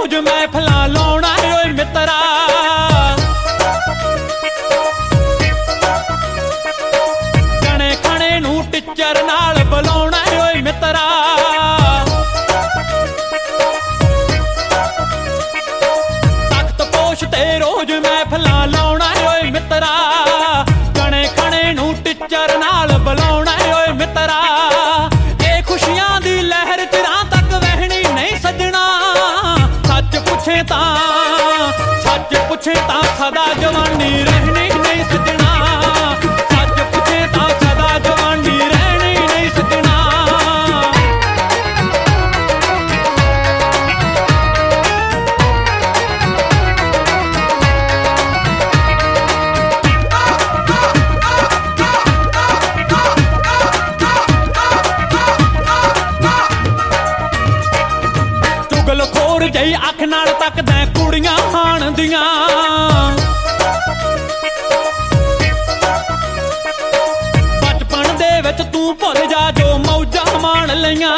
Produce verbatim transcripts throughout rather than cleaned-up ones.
रोज महफिलां लाउणा ओए मित्रा। जणे खणे नूं टिच्चर नाल बुलाउणा ओए मित्रा। तख्त पोश ते रोज महफिलां लाउणा ओए मित्रा। जणे खणे नूं टिच्चर नाल बुलाउणा ओए मित्रा। ए खुशियां दी लहर चिरां तक वहणी नहीं सजना। सच पुछे तां सच पुछे तां सदा जवानी रहनी नहीं सजना। सच पुछे तां सदा जवानी रहनी नहीं सजना। चुगलखोर जई अख नाल तकदा कुड़ियां हाण दियां। बचपन दे विच तू भुल जा जो मौजां माण लईआं।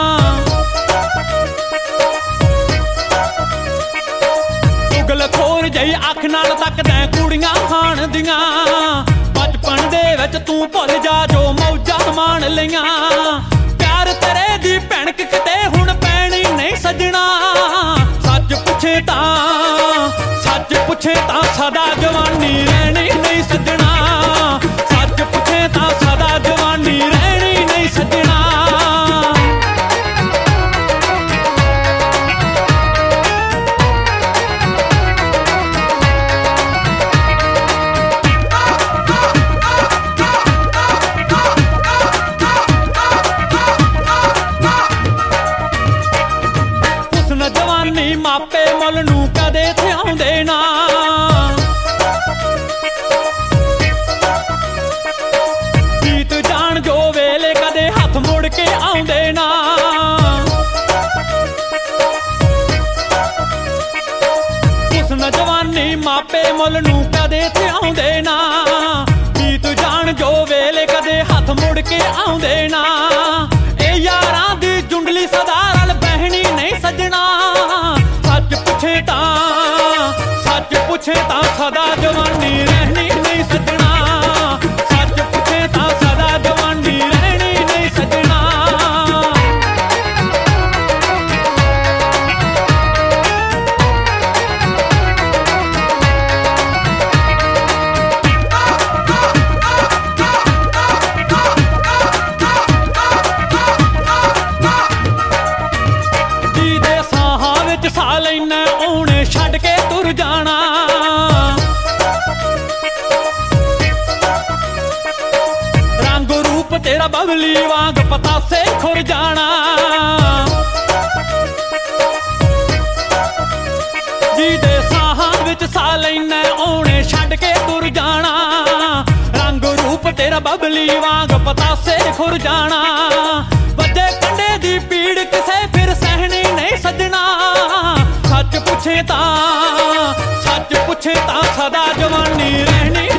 चुगलखोर जई अख नाल तकदा कुड़ियां हाण दियां। बचपन दे विच तू भुल जा जो मौजां माण लईआं। प्यार तेरे दी भैणक किते हुण पैणी नहीं सजना। सच पुछे तां सच पुछे तां सदा जवानी रहनी नहीं सजना। सच पुछे तां सदा जवानी रहनी नहीं सजना। हुस्न जवानी मापे मुल नूं कदे थिआउंदे ना। बीत जाण जो वेले कदे हथ मुड़ के आउंदे ना। हुस्न जवानी मापे मुल नूं कदे थिआउंदे ना। बीत जाण जो वेले कदे हथ मुड़ के आउंदे ना। ए यारां दी जुंडली सदा रल बहनी नहीं सजना। सच पुछे तां सच पुछे तां सदा जवानी रहनी नहीं सजना। सच पुछे तां सदा जवानी रहनी नहीं सजना। जीदे साहां विच साह लैना ओहने छड्ड के तुर जाना। रंग रूप तेरा बबली वांग पतासे खुर जाना। जीदे साहां विच साह लैना ओहने छड्ड के तुर जाना। रंग रूप तेरा बबली वांग पतासे खुर जाना। वज्जे कंडे दी पीड़ किसे फिर सहनी नहीं सजना। सच पुछे तां सच पुछे तां सदा जवानी रहनी